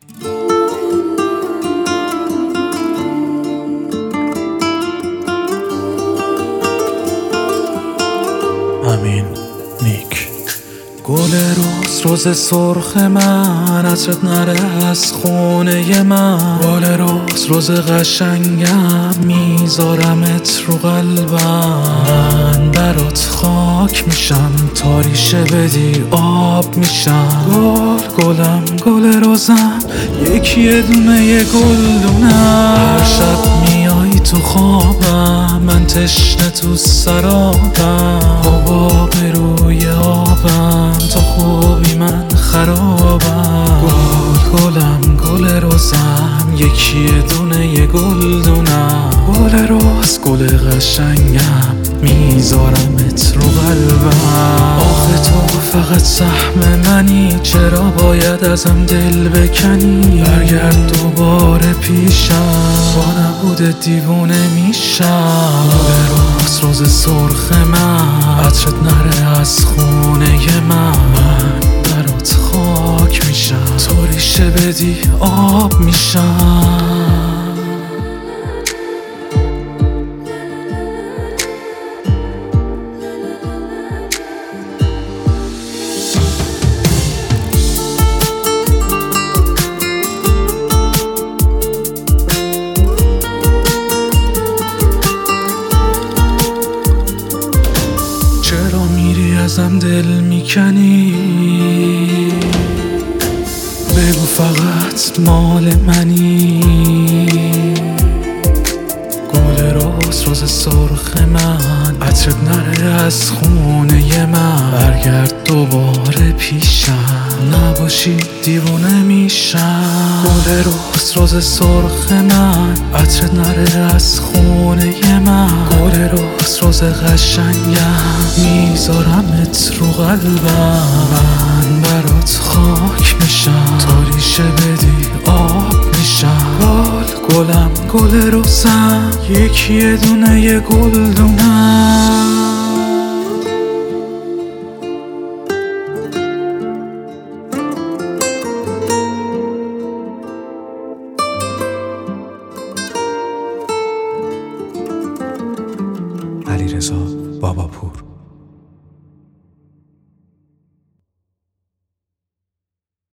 امین نیک. گل روز سرخ من، عطرت نره از خونه من. گل روز قشنگم، میذارمت رو قلبم. من برات خاک میشم، تا ریشه بدی آب میشم. گلم گل روزم، یه دونه گلدونم. هر شب میای تو خوابم، من تشنه تو سرابم. حباب روی آبم، تا خوبی من خرابم. گلم گل روزم، یه دونه گلدونم. گل روز گل قشنگم، میذارمت رو قلبم. آخه تو فقط سهم منی، چرا باید ازم دل بکنی؟ برگرد دوباره پیشم، با نبود دیوونه میشم. گل روز سرخ من، عطرت نره از خونه من. برات خاک میشم، تو ریشه بدی آب میشم. چرا میری ازم دل میکنی؟ بگو فقط مال منی. گل روز سرخ من، عطرت نره از خونه من. برگرد دوباره پیشم، نباشی دیوونه میشم. گل روز سرخ من، عطرت نره از خونه من. گل روز قشنگم، میذارمت رو قلبم. من برات خاک میشم، تا ریشه بدی آب میشم. گلم گل روزم، یه دونه گلدونم. علیرضا باباپور.